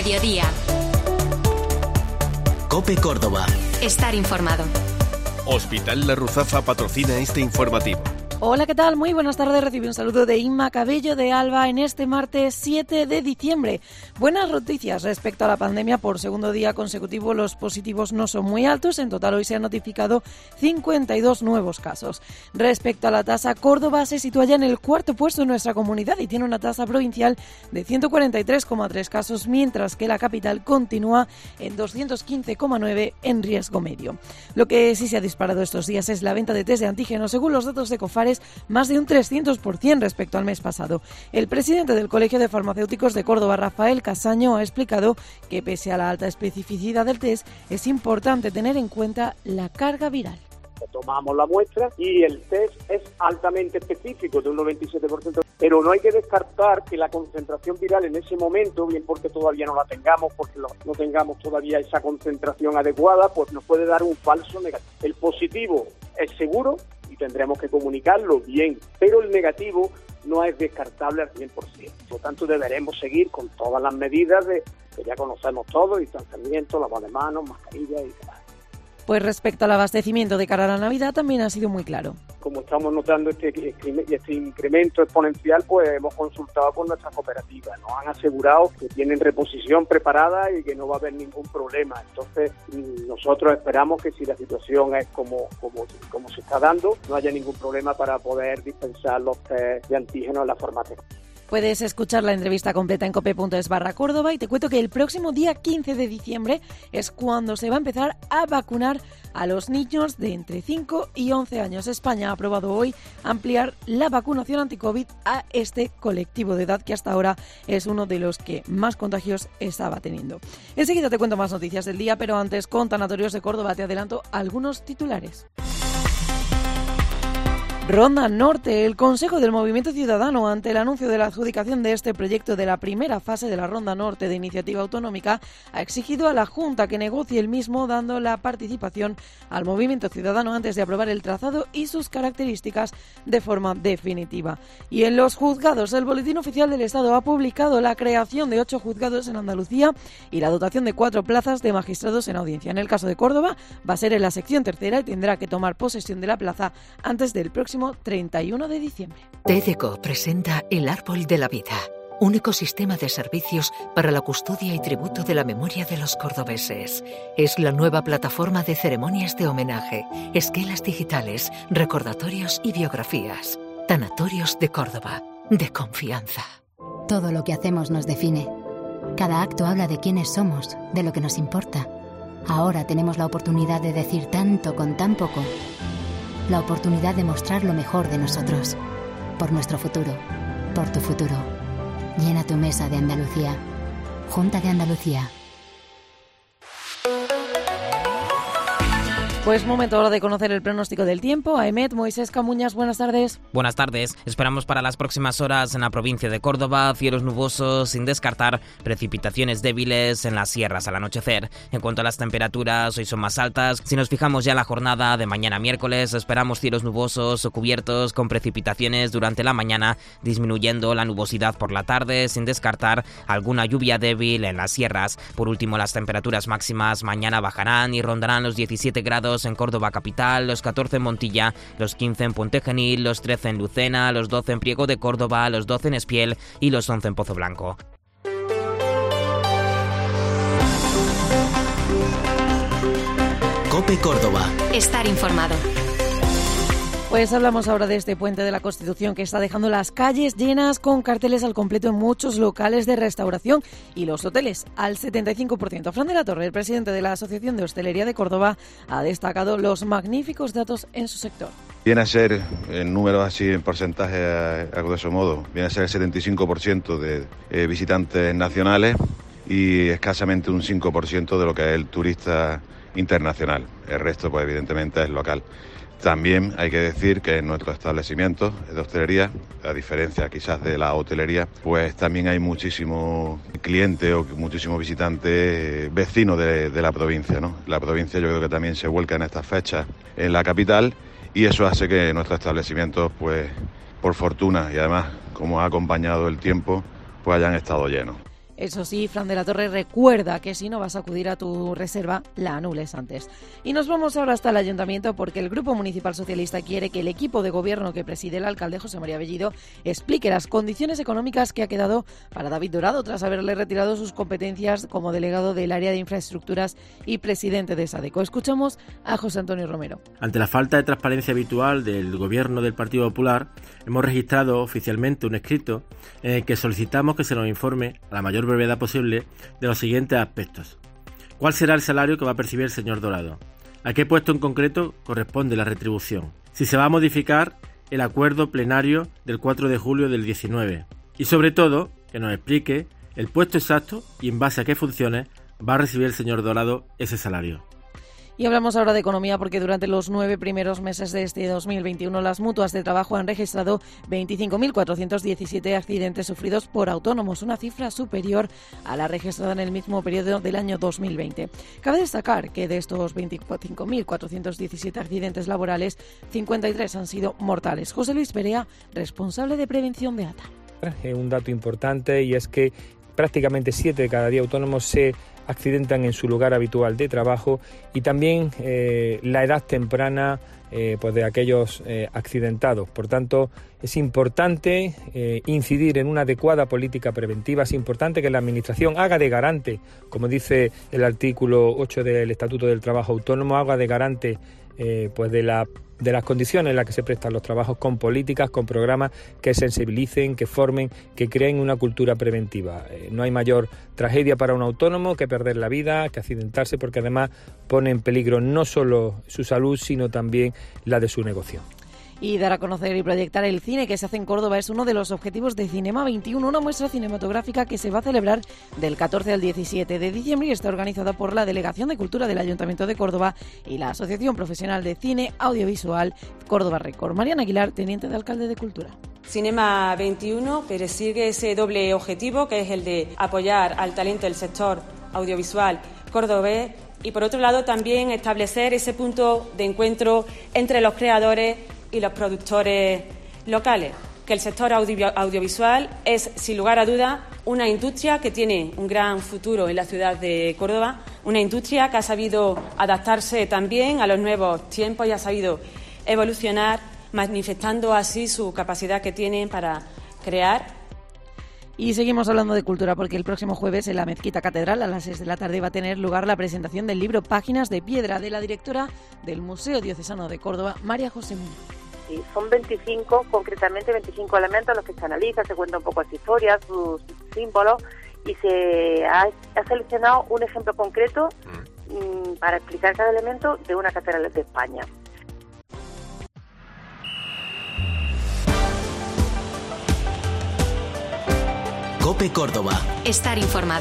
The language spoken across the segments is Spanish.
mediodía. COPE Córdoba. Estar informado. Hospital La Ruzafa patrocina este informativo. Hola, ¿qué tal? Muy buenas tardes. Recibe un saludo de Inma Cabello de Alba en este martes 7 de diciembre. Buenas noticias respecto a la pandemia. Por segundo día consecutivo los positivos no son muy altos. En total hoy se han notificado 52 nuevos casos. Respecto a la tasa, Córdoba se sitúa ya en el cuarto puesto en nuestra comunidad y tiene una tasa provincial de 143,3 casos, mientras que la capital continúa en 215,9 en riesgo medio. Lo que sí se ha disparado estos días es la venta de test de antígenos. Según los datos de Cofar, más de un 300% respecto al mes pasado. El presidente del Colegio de Farmacéuticos de Córdoba, Rafael Casaño, ha explicado que pese a la alta especificidad del test, es importante tener en cuenta la carga viral. Tomamos la muestra y el test es altamente específico, de un 97%, pero no hay que descartar que la concentración viral en ese momento, bien porque todavía no la tengamos, porque no tengamos todavía esa concentración adecuada, pues nos puede dar un falso negativo. El positivo es seguro y tendremos que comunicarlo bien, pero el negativo no es descartable al 100%. Por lo tanto, deberemos seguir con todas las medidas que ya conocemos todos: distanciamiento, lavado de manos, mascarilla y demás. Pues respecto al abastecimiento de cara a la Navidad también ha sido muy claro. Como estamos notando este incremento exponencial, pues hemos consultado con nuestras cooperativas. Nos han asegurado que tienen reposición preparada y que no va a haber ningún problema. Entonces, nosotros esperamos que si la situación es como se está dando, no haya ningún problema para poder dispensar los test de antígenos en la farmacia. Puedes escuchar la entrevista completa en cope.es/Córdoba y te cuento que el próximo día 15 de diciembre es cuando se va a empezar a vacunar a los niños de entre 5 y 11 años. España ha aprobado hoy ampliar la vacunación anti-COVID a este colectivo de edad que hasta ahora es uno de los que más contagios estaba teniendo. Enseguida te cuento más noticias del día, pero antes con Tanatorios de Córdoba te adelanto algunos titulares. Ronda Norte. El Consejo del Movimiento Ciudadano, ante el anuncio de la adjudicación de este proyecto de la primera fase de la Ronda Norte de Iniciativa Autonómica, ha exigido a la Junta que negocie el mismo, dando la participación al Movimiento Ciudadano antes de aprobar el trazado y sus características de forma definitiva. Y en los juzgados, el Boletín Oficial del Estado ha publicado la creación de 8 juzgados en Andalucía y la dotación de 4 plazas de magistrados en audiencia. En el caso de Córdoba, va a ser en la sección tercera y tendrá que tomar posesión de la plaza antes del próximo 31 de diciembre. TDCO presenta El Árbol de la Vida, un ecosistema de servicios para la custodia y tributo de la memoria de los cordobeses. Es la nueva plataforma de ceremonias de homenaje, esquelas digitales, recordatorios y biografías. Tanatorios de Córdoba, de confianza. Todo lo que hacemos nos define. Cada acto habla de quiénes somos, de lo que nos importa. Ahora tenemos la oportunidad de decir tanto con tan poco. La oportunidad de mostrar lo mejor de nosotros. Por nuestro futuro. Por tu futuro. Llena tu mesa de Andalucía. Junta de Andalucía. Pues momento ahora de conocer el pronóstico del tiempo. Aemet, Moisés Camuñas, buenas tardes. Buenas tardes. Esperamos para las próximas horas en la provincia de Córdoba cielos nubosos sin descartar precipitaciones débiles en las sierras al anochecer. En cuanto a las temperaturas, hoy son más altas. Si nos fijamos ya en la jornada de mañana miércoles, esperamos cielos nubosos o cubiertos con precipitaciones durante la mañana, disminuyendo la nubosidad por la tarde, sin descartar alguna lluvia débil en las sierras. Por último, las temperaturas máximas mañana bajarán y rondarán los 17 grados en Córdoba capital, los 14 en Montilla, los 15 en Puente Genil, los 13 en Lucena, los 12 en Priego de Córdoba, los 12 en Espiel y los 11 en Pozo Blanco. COPE Córdoba. Estar informado. Pues hablamos ahora de este puente de la Constitución que está dejando las calles llenas con carteles al completo en muchos locales de restauración y los hoteles al 75%. Fran de la Torre, el presidente de la Asociación de Hostelería de Córdoba, ha destacado los magníficos datos en su sector. Viene a ser, en números así, en porcentaje, a grosso modo, viene a ser el 75% de visitantes nacionales y escasamente un 5% de lo que es el turista internacional. El resto, pues evidentemente, es local. También hay que decir que en nuestros establecimientos de hostelería, a diferencia quizás de la hotelería, pues también hay muchísimos clientes o muchísimos visitantes vecinos de la provincia, ¿no? La provincia yo creo que también se vuelca en estas fechas en la capital y eso hace que nuestros establecimientos, pues por fortuna y además como ha acompañado el tiempo, pues hayan estado llenos. Eso sí, Fran de la Torre recuerda que si no vas a acudir a tu reserva, la anules antes. Y nos vamos ahora hasta el Ayuntamiento porque el Grupo Municipal Socialista quiere que el equipo de gobierno que preside el alcalde José María Bellido explique las condiciones económicas que ha quedado para David Dorado tras haberle retirado sus competencias como delegado del área de infraestructuras y presidente de SADECO. Escuchamos a José Antonio Romero. Ante la falta de transparencia habitual del gobierno del Partido Popular, hemos registrado oficialmente un escrito en el que solicitamos que se nos informe a la mayor brevedad posible de los siguientes aspectos. ¿Cuál será el salario que va a percibir el señor Dorado? ¿A qué puesto en concreto corresponde la retribución? Si se va a modificar el acuerdo plenario del 4 de julio del 19. Y sobre todo, que nos explique el puesto exacto y en base a qué funciones va a recibir el señor Dorado ese salario. Y hablamos ahora de economía porque durante los 9 primeros meses de este 2021 las mutuas de trabajo han registrado 25.417 accidentes sufridos por autónomos, una cifra superior a la registrada en el mismo periodo del año 2020. Cabe destacar que de estos 25.417 accidentes laborales, 53 han sido mortales. José Luis Perea, responsable de prevención de ATA. Un dato importante y es que prácticamente 7 de cada 10 autónomos se accidentan en su lugar habitual de trabajo y también la edad temprana pues de aquellos accidentados. Por tanto, es importante incidir en una adecuada política preventiva, es importante que la Administración haga de garante, como dice el artículo 8 del Estatuto del Trabajo Autónomo, haga de garante pues de las condiciones en las que se prestan los trabajos con políticas, con programas que sensibilicen, que formen, que creen una cultura preventiva. No hay mayor tragedia para un autónomo que perder la vida, que accidentarse, porque además pone en peligro no solo su salud, sino también la de su negocio. Y dar a conocer y proyectar el cine que se hace en Córdoba es uno de los objetivos de Cinema 21, una muestra cinematográfica que se va a celebrar del 14 al 17 de diciembre y está organizada por la Delegación de Cultura del Ayuntamiento de Córdoba y la Asociación Profesional de Cine Audiovisual Córdoba Record. Mariana Aguilar, teniente de alcalde de Cultura. Cinema 21 persigue ese doble objetivo que es el de apoyar al talento del sector audiovisual cordobés y por otro lado también establecer ese punto de encuentro entre los creadores y los productores locales, que el sector audiovisual es, sin lugar a duda, una industria que tiene un gran futuro en la ciudad de Córdoba, una industria que ha sabido adaptarse también a los nuevos tiempos y ha sabido evolucionar, manifestando así su capacidad que tienen para crear. Y seguimos hablando de cultura porque el próximo jueves en la Mezquita Catedral a las 6 de la tarde va a tener lugar la presentación del libro Páginas de Piedra de la directora del Museo Diocesano de Córdoba, María José Muñoz. Sí, son 25, concretamente 25 elementos los que se analizan, se cuenta un poco su historia, sus símbolos y se ha seleccionado un ejemplo concreto para explicar cada elemento de una catedral de España. COPE Córdoba. Estar informado.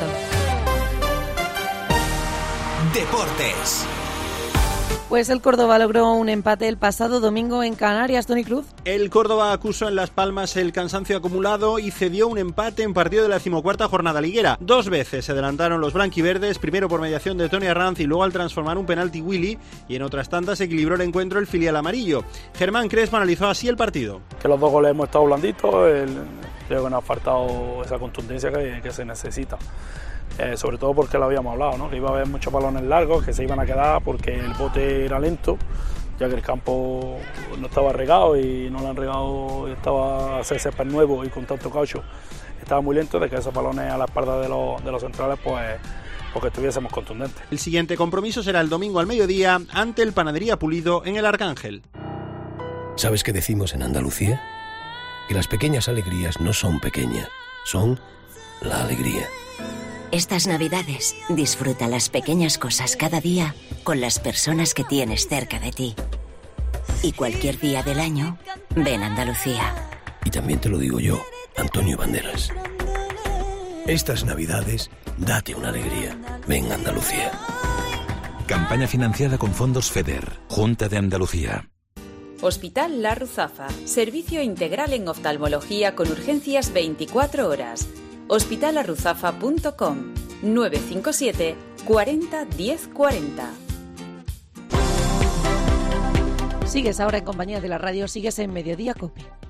Deportes. Pues el Córdoba logró un empate el pasado domingo en Canarias. Toni Cruz. El Córdoba acusó en Las Palmas el cansancio acumulado y cedió un empate en partido de la 14ª jornada liguera. 2 veces se adelantaron los blanquiverdes, primero por mediación de Tony Arranz y luego al transformar un penalti Willy, y en otras tantas equilibró el encuentro el filial amarillo. Germán Crespo analizó así el partido. Que los 2 goles hemos estado blanditos, creo que nos ha faltado esa contundencia que se necesita. Sobre todo porque lo habíamos hablado, ¿no? Que iba a haber muchos balones largos que se iban a quedar porque el bote era lento, ya que el campo no estaba regado y no lo han regado, estaba césped nuevo y con tanto caucho estaba muy lento, de que esos balones a la espalda de los centrales pues porque estuviésemos contundentes. El siguiente compromiso será el domingo al mediodía ante el Panadería Pulido en el Arcángel. ¿Sabes qué decimos en Andalucía? Que las pequeñas alegrías no son pequeñas, son la alegría. Estas Navidades, disfruta las pequeñas cosas cada día con las personas que tienes cerca de ti. Y cualquier día del año, ven a Andalucía. Y también te lo digo yo, Antonio Banderas. Estas Navidades, date una alegría. Ven a Andalucía. Campaña financiada con fondos FEDER, Junta de Andalucía. Hospital La Ruzafa, servicio integral en oftalmología con urgencias 24 horas. hospitalarruzafa.com 957 40 10 40. Sigues ahora en compañía de la radio, sigues en Mediodía COPE.